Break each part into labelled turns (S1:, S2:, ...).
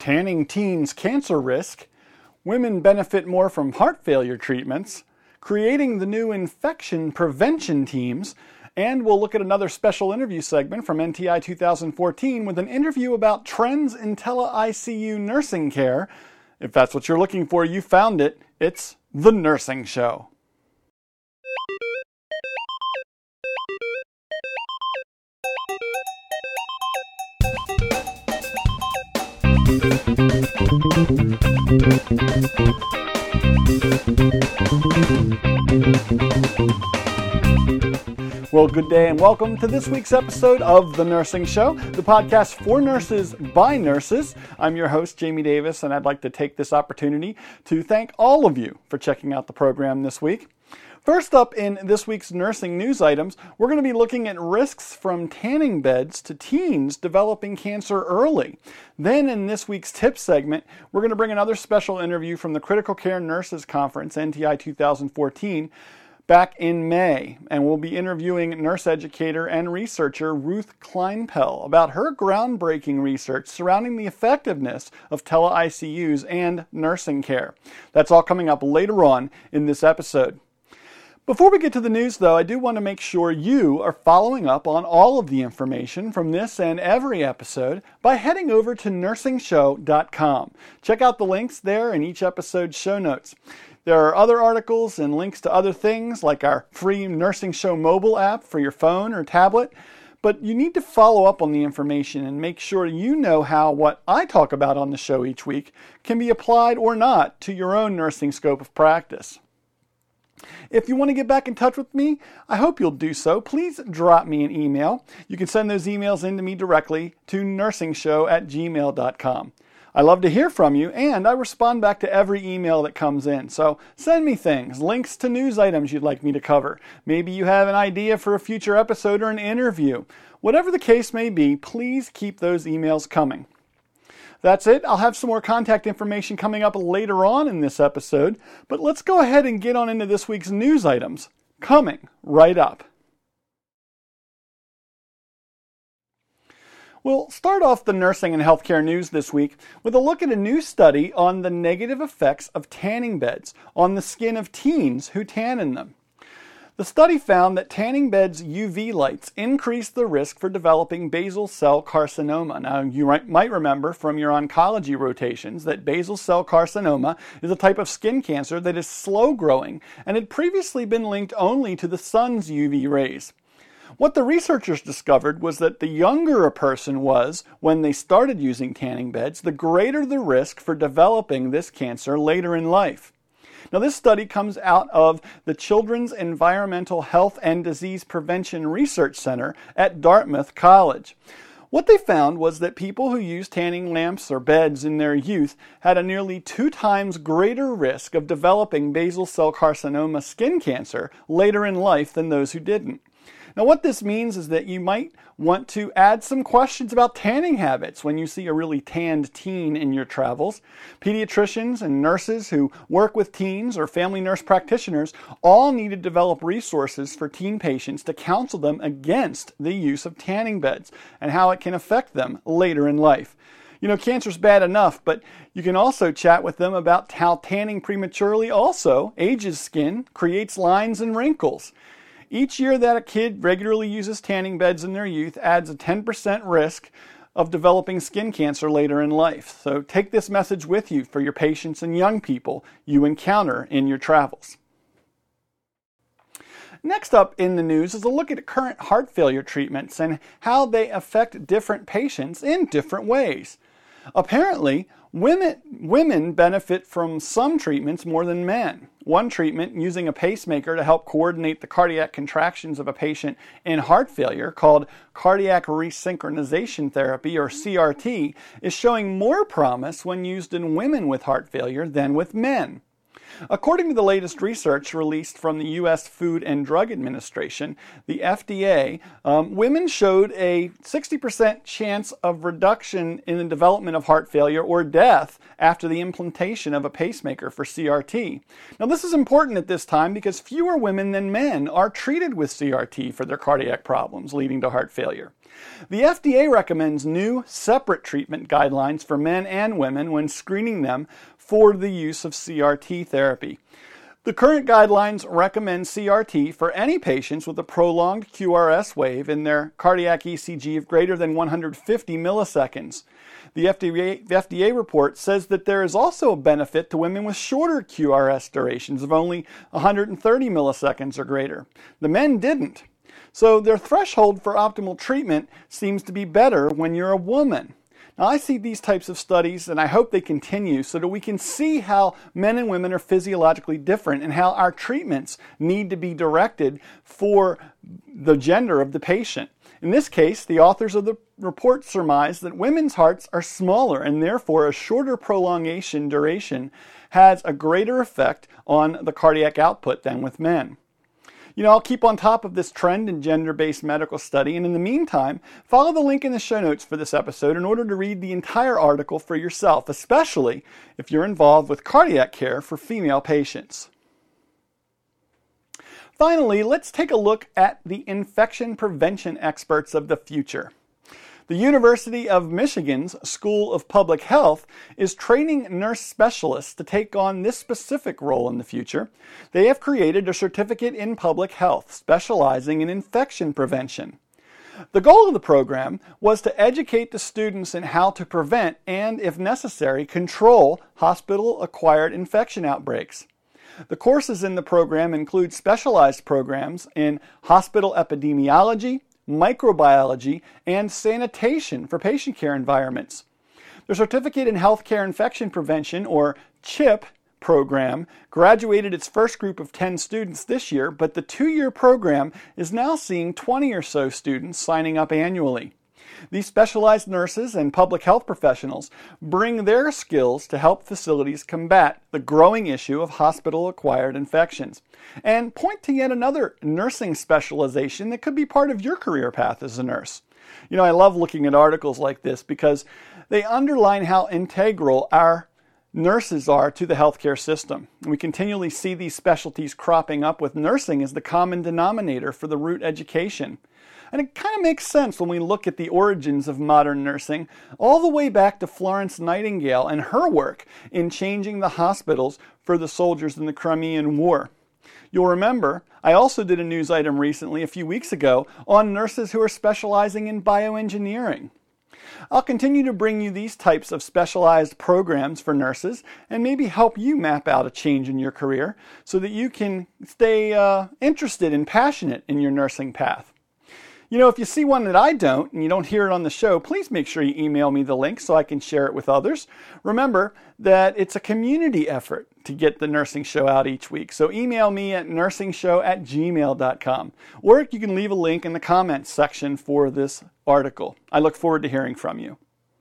S1: tanning teens cancer risk, women benefit more from heart failure treatments, creating the new infection prevention teams, and we'll look at another special interview segment from NTI 2014 with an interview about trends in tele-ICU nursing care. If that's what you're looking for, you found it. It's The Nursing Show. Well, good day and welcome to this week's episode of The Nursing Show, the podcast for nurses by nurses. I'm your host, Jamie Davis, and I'd like to take this opportunity to thank all of you for checking out the program this week. First up in this week's nursing news items, we're going to be looking at risks from tanning beds to teens developing cancer early. Then in this week's tips segment, we're going to bring another special interview from the Critical Care Nurses Conference, NTI 2014, back in May, and we'll be interviewing nurse educator and researcher Ruth Kleinpell about her groundbreaking research surrounding the effectiveness of tele-ICUs and nursing care. That's all coming up later on in this episode. Before we get to the news, though, I do want to make sure you are following up on all of the information from this and every episode by heading over to NursingShow.com. Check out the links there in each episode's show notes. There are other articles and links to other things like our free Nursing Show mobile app for your phone or tablet, but you need to follow up on the information and make sure you know how what I talk about on the show each week can be applied or not to your own nursing scope of practice. If you want to get back in touch with me, I hope you'll do so. Please drop me an email. You can send those emails in to me directly to nursingshow@gmail.com. I love to hear from you, and I respond back to every email that comes in. So send me things, links to news items you'd like me to cover. Maybe you have an idea for a future episode or an interview. Whatever the case may be, please keep those emails coming. That's it. I'll have some more contact information coming up later on in this episode, but let's go ahead and get on into this week's news items, coming right up. We'll start off the nursing and healthcare news this week with a look at a new study on the negative effects of tanning beds on the skin of teens who tan in them. The study found that tanning beds' UV lights increase the risk for developing basal cell carcinoma. Now, you might remember from your oncology rotations that basal cell carcinoma is a type of skin cancer that is slow growing and had previously been linked only to the sun's UV rays. What the researchers discovered was that the younger a person was when they started using tanning beds, the greater the risk for developing this cancer later in life. Now, this study comes out of the Children's Environmental Health and Disease Prevention Research Center at Dartmouth College. What they found was that people who used tanning lamps or beds in their youth had a nearly 2 times greater risk of developing basal cell carcinoma skin cancer later in life than those who didn't. Now, what this means is that you might want to add some questions about tanning habits when you see a really tanned teen in your travels. Pediatricians and nurses who work with teens or family nurse practitioners all need to develop resources for teen patients to counsel them against the use of tanning beds and how it can affect them later in life. You know, cancer's bad enough, but you can also chat with them about how tanning prematurely also ages skin, creates lines and wrinkles. Each year that a kid regularly uses tanning beds in their youth adds a 10% risk of developing skin cancer later in life. So take this message with you for your patients and young people you encounter in your travels. Next up in the news is a look at current heart failure treatments and how they affect different patients in different ways. Apparently, women benefit from some treatments more than men. One treatment, using a pacemaker to help coordinate the cardiac contractions of a patient in heart failure, called cardiac resynchronization therapy, or CRT, is showing more promise when used in women with heart failure than with men. According to the latest research released from the U.S. Food and Drug Administration, the FDA, women showed a 60% chance of reduction in the development of heart failure or death after the implantation of a pacemaker for CRT. Now, this is important at this time because fewer women than men are treated with CRT for their cardiac problems leading to heart failure. The FDA recommends new, separate treatment guidelines for men and women when screening them for the use of CRT therapy. The current guidelines recommend CRT for any patients with a prolonged QRS wave in their cardiac ECG of greater than 150 milliseconds. The FDA report says that there is also a benefit to women with shorter QRS durations of only 130 milliseconds or greater. The men didn't. So their threshold for optimal treatment seems to be better when you're a woman. Now, I see these types of studies, and I hope they continue so that we can see how men and women are physiologically different and how our treatments need to be directed for the gender of the patient. In this case, the authors of the report surmise that women's hearts are smaller and therefore a shorter prolongation duration has a greater effect on the cardiac output than with men. I'll keep on top of this trend in gender-based medical study, and in the meantime, follow the link in the show notes for this episode in order to read the entire article for yourself, especially if you're involved with cardiac care for female patients. Finally, let's take a look at the infection prevention experts of the future. The University of Michigan's School of Public Health is training nurse specialists to take on this specific role in the future. They have created a certificate in public health specializing in infection prevention. The goal of the program was to educate the students in how to prevent and, if necessary, control hospital-acquired infection outbreaks. The courses in the program include specialized programs in hospital epidemiology, microbiology, and sanitation for patient care environments. The Certificate in Healthcare Infection Prevention, or CHIP, program graduated its first group of 10 students this year, but the 2-year program is now seeing 20 or so students signing up annually. These specialized nurses and public health professionals bring their skills to help facilities combat the growing issue of hospital-acquired infections and point to yet another nursing specialization that could be part of your career path as a nurse. I love looking at articles like this because they underline how integral our nurses are to the healthcare system. We continually see these specialties cropping up with nursing as the common denominator for the root education. And it kind of makes sense when we look at the origins of modern nursing all the way back to Florence Nightingale and her work in changing the hospitals for the soldiers in the Crimean War. You'll remember, I also did a news item recently, a few weeks ago, on nurses who are specializing in bioengineering. I'll continue to bring you these types of specialized programs for nurses and maybe help you map out a change in your career so that you can stay interested and passionate in your nursing path. If you see one that I don't and you don't hear it on the show, please make sure you email me the link so I can share it with others. Remember that it's a community effort to get the nursing show out each week. So email me at nursingshow@gmail.com, or you can leave a link in the comments section for this article. I look forward to hearing from you.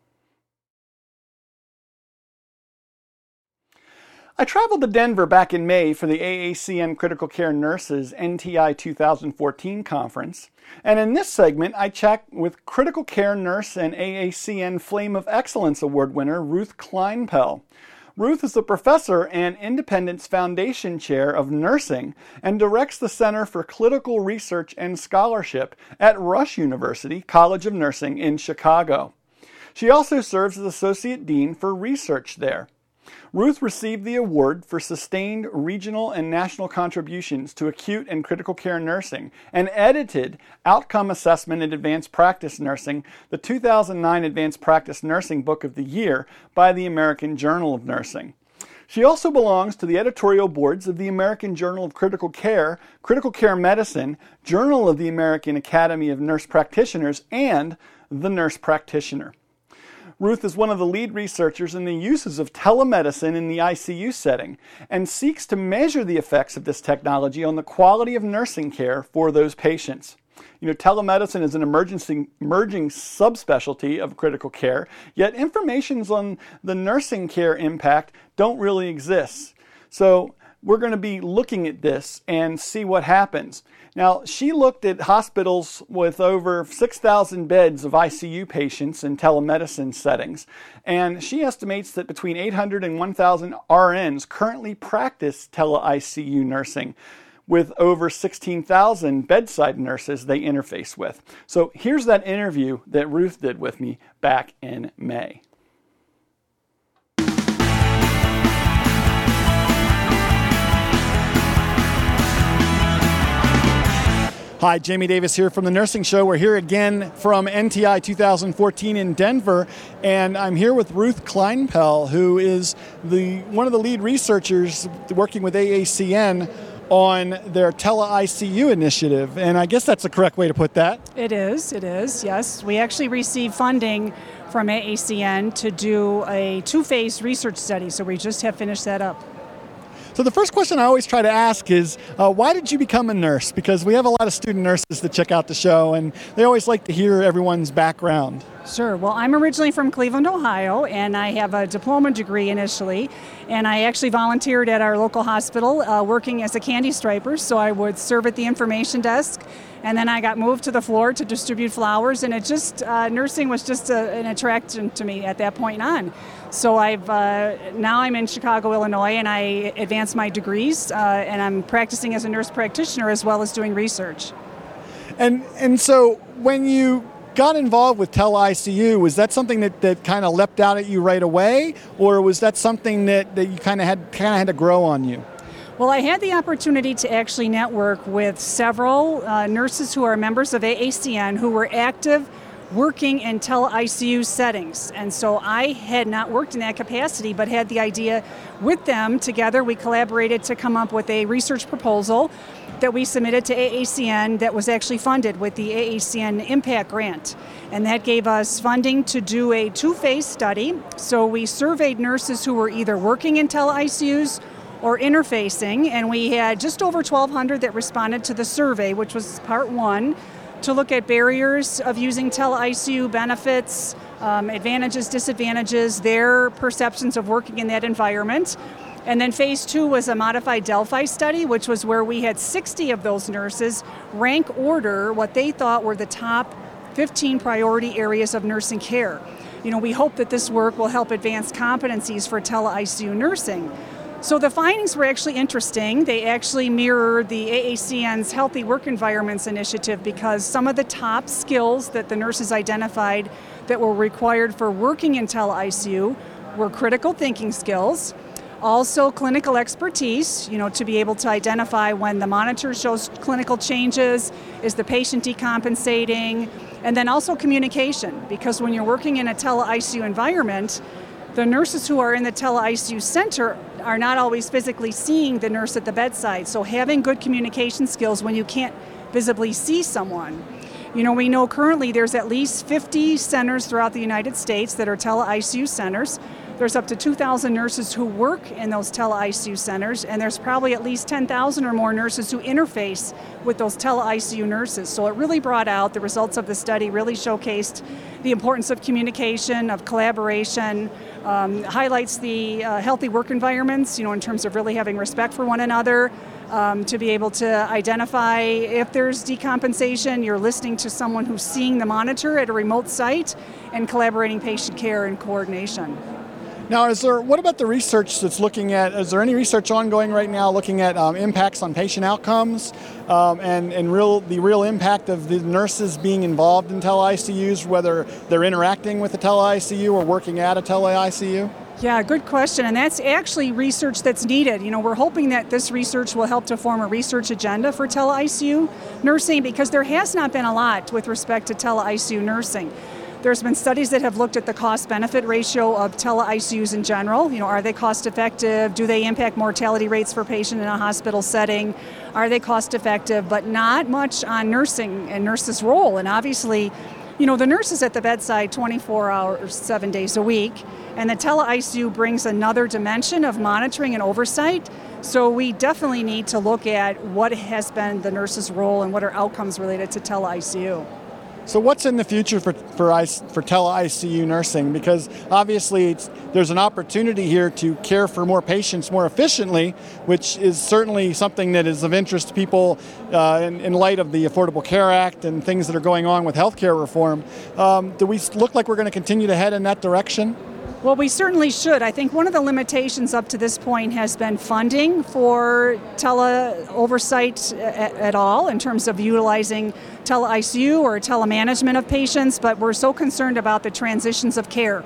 S1: I traveled to Denver back in May for the AACN Critical Care Nurses NTI 2014 conference, and in this segment I chat with critical care nurse and AACN Flame of Excellence Award winner Ruth Kleinpell. Ruth is a professor and Independence Foundation Chair of Nursing and directs the Center for Clinical Research and Scholarship at Rush University College of Nursing in Chicago. She also serves as Associate Dean for Research there. Ruth received the award for sustained regional and national contributions to acute and critical care nursing and edited Outcome Assessment in Advanced Practice Nursing, the 2009 Advanced Practice Nursing Book of the Year by the American Journal of Nursing. She also belongs to the editorial boards of the American Journal of Critical Care Medicine, Journal of the American Academy of Nurse Practitioners, and The Nurse Practitioner. Ruth is one of the lead researchers in the uses of telemedicine in the ICU setting and seeks to measure the effects of this technology on the quality of nursing care for those patients. Telemedicine is an emerging subspecialty of critical care, yet information on the nursing care impact don't really exist. So we're going to be looking at this and see what happens. Now, she looked at hospitals with over 6,000 beds of ICU patients in telemedicine settings, and she estimates that between 800 and 1,000 RNs currently practice tele-ICU nursing, with over 16,000 bedside nurses they interface with. So here's that interview that Ruth did with me back in May. Hi, Jamie Davis here from The Nursing Show. We're here again from NTI 2014 in Denver, and I'm here with Ruth Kleinpell, who is one of the lead researchers working with AACN on their tele-ICU initiative, and I guess that's the correct way to put that.
S2: It is, yes. We actually received funding from AACN to do a 2-phase research study, so we just have finished that up.
S1: So the first question I always try to ask is, why did you become a nurse? Because we have a lot of student nurses that check out the show, and they always like to hear everyone's background.
S2: Sure. Well, I'm originally from Cleveland, Ohio, and I have a diploma degree initially, and I actually volunteered at our local hospital working as a candy striper, so I would serve at the information desk, and then I got moved to the floor to distribute flowers, and it just, nursing was just an attraction to me at that point on. So now I'm in Chicago, Illinois, and I advanced my degrees, and I'm practicing as a nurse practitioner as well as doing research.
S1: And so when you got involved with tele-ICU, was that something that kind of leapt out at you right away, or was that something that you kind of had to grow on you?
S2: Well, I had the opportunity to actually network with several nurses who are members of AACN who were active working in tele-ICU settings. And so I had not worked in that capacity, but had the idea with them. Together we collaborated to come up with a research proposal that we submitted to AACN that was actually funded with the AACN Impact Grant. And that gave us funding to do a 2-phase study. So we surveyed nurses who were either working in tele-ICUs or interfacing, and we had just over 1,200 that responded to the survey, which was part 1, to look at barriers of using tele-ICU, benefits, advantages, disadvantages, their perceptions of working in that environment. And then phase 2 was a modified Delphi study, which was where we had 60 of those nurses rank order what they thought were the top 15 priority areas of nursing care. You know, we hope that this work will help advance competencies for tele-ICU nursing. So the findings were actually interesting. They actually mirror the AACN's Healthy Work Environments initiative, because some of the top skills that the nurses identified that were required for working in tele-ICU were critical thinking skills, also clinical expertise, to be able to identify when the monitor shows clinical changes, is the patient decompensating, and then also communication, because when you're working in a tele-ICU environment, the nurses who are in the tele-ICU center are not always physically seeing the nurse at the bedside. So having good communication skills when you can't visibly see someone. We know currently there's at least 50 centers throughout the United States that are tele-ICU centers. There's up to 2,000 nurses who work in those tele-ICU centers, and there's probably at least 10,000 or more nurses who interface with those tele-ICU nurses. So it really brought out, the results of the study really showcased the importance of communication, of collaboration, highlights the healthy work environments, in terms of really having respect for one another, to be able to identify if there's decompensation, you're listening to someone who's seeing the monitor at a remote site, and collaborating patient care and coordination.
S1: Now, what about the research that's looking at, is there any research ongoing right now looking at impacts on patient outcomes and the real impact of the nurses being involved in tele-ICUs, whether they're interacting with a tele-ICU or working at a tele-ICU?
S2: Yeah, good question, and that's actually research that's needed. We're hoping that this research will help to form a research agenda for tele-ICU nursing, because there has not been a lot with respect to tele-ICU nursing. There's been studies that have looked at the cost-benefit ratio of tele-ICUs in general. Are they cost-effective? Do they impact mortality rates for patients in a hospital setting? Are they cost-effective? But not much on nursing and nurses' role. And obviously, the nurse is at the bedside 24 hours, 7 days a week, and the tele-ICU brings another dimension of monitoring and oversight. So we definitely need to look at what has been the nurse's role and what are outcomes related to tele-ICU.
S1: So what's in the future for tele-ICU nursing? Because obviously there's an opportunity here to care for more patients more efficiently, which is certainly something that is of interest to people in light of the Affordable Care Act and things that are going on with healthcare reform. Do we look like we're going to continue to head in that direction?
S2: Well, we certainly should. I think one of the limitations up to this point has been funding for tele-oversight at all in terms of utilizing tele-ICU or telemanagement of patients, but we're so concerned about the transitions of care,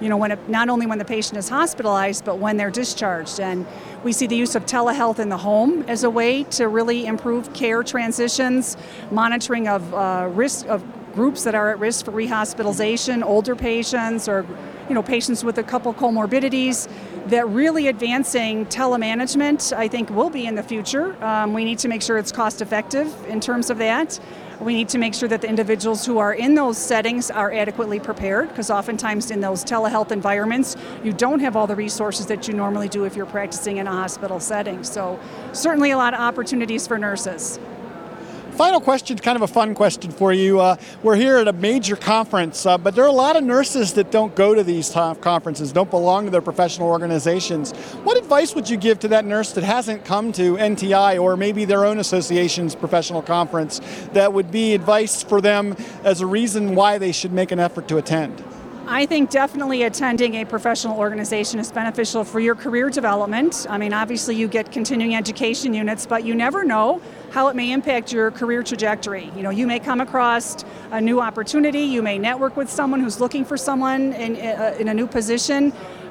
S2: not only when the patient is hospitalized, but when they're discharged. And we see the use of telehealth in the home as a way to really improve care transitions, monitoring of risk of groups that are at risk for rehospitalization, older patients, or patients with a couple comorbidities. That really advancing telemanagement, I think, will be in the future. We need to make sure it's cost effective in terms of that. We need to make sure that the individuals who are in those settings are adequately prepared, because oftentimes in those telehealth environments, you don't have all the resources that you normally do if you're practicing in a hospital setting. So certainly a lot of opportunities for nurses.
S1: Final question, kind of a fun question for you. We're here at a major conference, but there are a lot of nurses that don't go to these conferences, don't belong to their professional organizations. What advice would you give to that nurse that hasn't come to NTI or maybe their own association's professional conference that would be advice for them as a reason why they should make an effort to attend?
S2: I think definitely attending a professional organization is beneficial for your career development. I mean, obviously you get continuing education units, but you never know how it may impact your career trajectory. You may come across a new opportunity, you may network with someone who's looking for someone in a new position.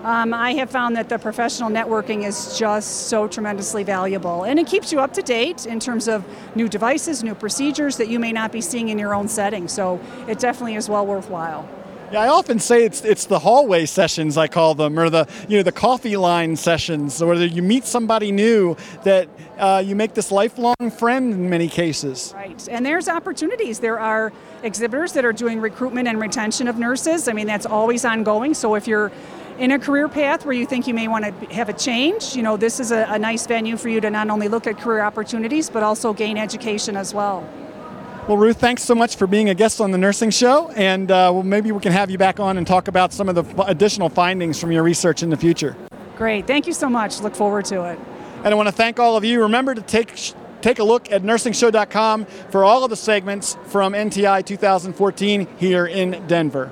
S2: I have found that the professional networking is just so tremendously valuable, and it keeps you up to date in terms of new devices, new procedures that you may not be seeing in your own setting. So it definitely is well worthwhile.
S1: Yeah, I often say it's the hallway sessions, I call them, or the coffee line sessions, where you meet somebody new that you make this lifelong friend in many cases.
S2: Right, and there's opportunities. There are exhibitors that are doing recruitment and retention of nurses. I mean, that's always ongoing. So if you're in a career path where you think you may want to have a change, this is a nice venue for you to not only look at career opportunities, but also gain education as well.
S1: Well, Ruth, thanks so much for being a guest on the Nursing Show, and maybe we can have you back on and talk about some of the additional findings from your research in the future.
S2: Great. Thank you so much. Look forward to it.
S1: And I want to thank all of you. Remember to take a look at NursingShow.com for all of the segments from NTI 2014 here in Denver.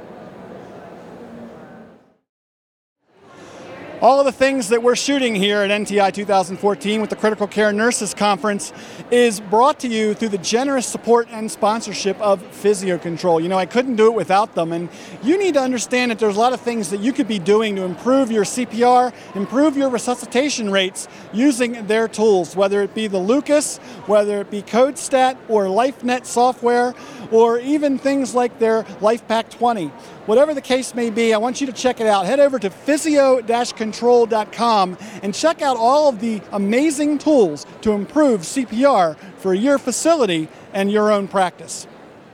S1: All of the things that we're shooting here at NTI 2014 with the Critical Care Nurses Conference is brought to you through the generous support and sponsorship of Physio-Control. I couldn't do it without them, and you need to understand that there's a lot of things that you could be doing to improve your CPR, improve your resuscitation rates using their tools, whether it be the Lucas, whether it be CodeStat or LifeNet software, or even things like their LifePak 20. Whatever the case may be, I want you to check it out. Head over to physio-control.com and check out all of the amazing tools to improve CPR for your facility and your own practice.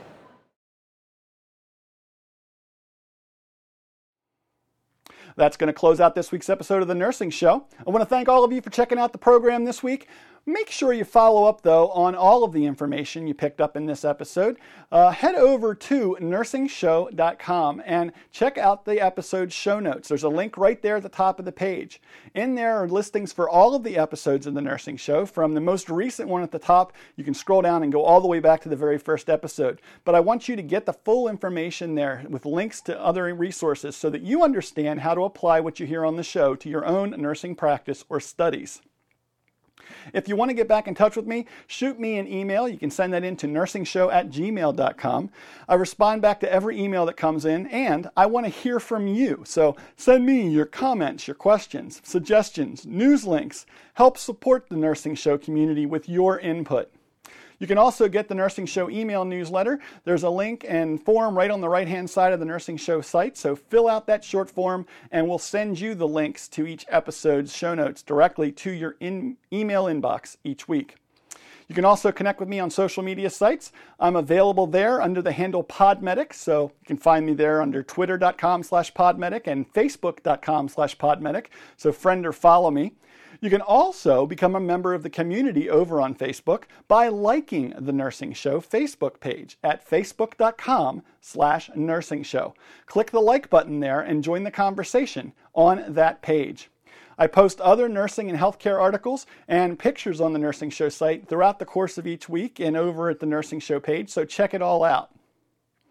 S1: That's going to close out this week's episode of The Nursing Show. I want to thank all of you for checking out the program this week. Make sure you follow up, though, on all of the information you picked up in this episode. Head over to NursingShow.com and check out the episode show notes. There's a link right there at the top of the page. In there are listings for all of the episodes of The Nursing Show. From the most recent one at the top, you can scroll down and go all the way back to the very first episode. But I want you to get the full information there with links to other resources so that you understand how to apply what you hear on the show to your own nursing practice or studies. If you want to get back in touch with me, shoot me an email. You can send that in to nursingshow@gmail.com. I respond back to every email that comes in, and I want to hear from you. So send me your comments, your questions, suggestions, news links. Help support the Nursing Show community with your input. You can also get the Nursing Show email newsletter. There's a link and form right on the right-hand side of the Nursing Show site, so fill out that short form and we'll send you the links to each episode's show notes directly to your email inbox each week. You can also connect with me on social media sites. I'm available there under the handle Podmedic, so you can find me there under twitter.com/Podmedic and facebook.com/Podmedic, so friend or follow me. You can also become a member of the community over on Facebook by liking the Nursing Show Facebook page at facebook.com/Nursing Show. Click the like button there and join the conversation on that page. I post other nursing and healthcare articles and pictures on the Nursing Show site throughout the course of each week and over at the Nursing Show page, so check it all out.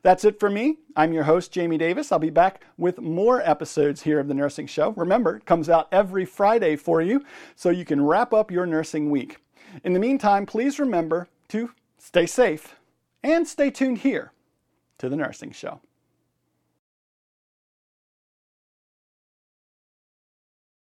S1: That's it for me. I'm your host, Jamie Davis. I'll be back with more episodes here of The Nursing Show. Remember, it comes out every Friday for you, so you can wrap up your nursing week. In the meantime, please remember to stay safe and stay tuned here to The Nursing Show.